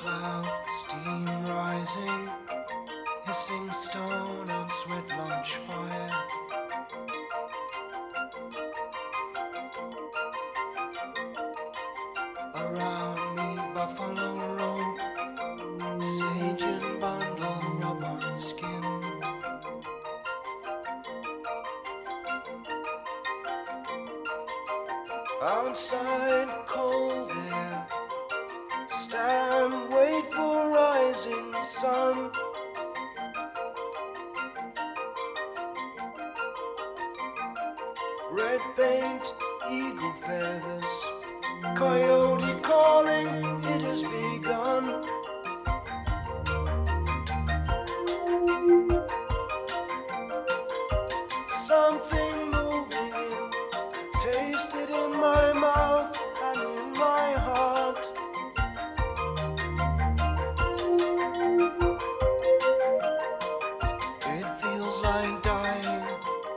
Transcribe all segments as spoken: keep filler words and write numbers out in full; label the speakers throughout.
Speaker 1: cloud, steam rising, hissing stone and sweat launch fire. Around me buffalo robe, sage and bundle rub on skin. Outside cold air, stand, wait for rising sun. Red paint, eagle feathers, coyote calling, it has begun. Something moving in, taste it in my mouth and in my heart. It feels like dying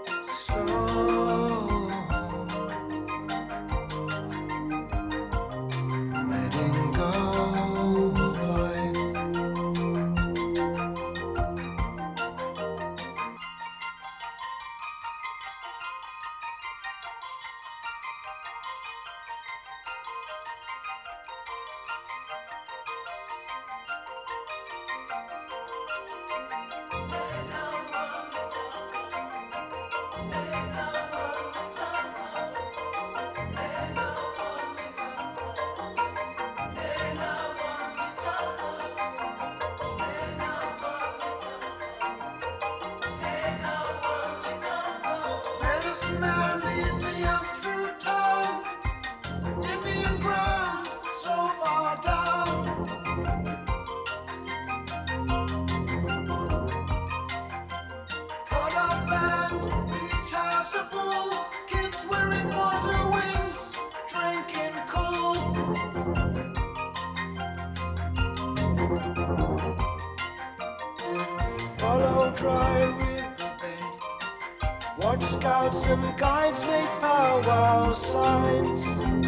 Speaker 1: slow, letting go of life. Medicine man, lead me up through town, Indian ground, so far down. Caught up band, each house a pool, kids wearing water wings, drinking cool. Follow dry riverbed, watch scouts and guides make powwow signs.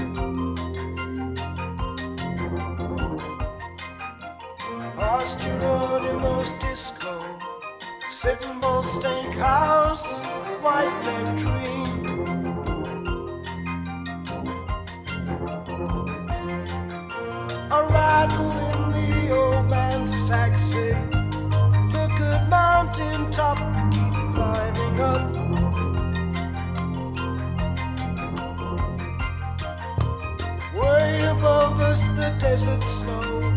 Speaker 1: Past Geronimo's disco, Sitting Bull Steakhouse, White Men Dream. A rattle in the old man's taxi. Look at mountain top, keep climbing up. Way above us the desert snow.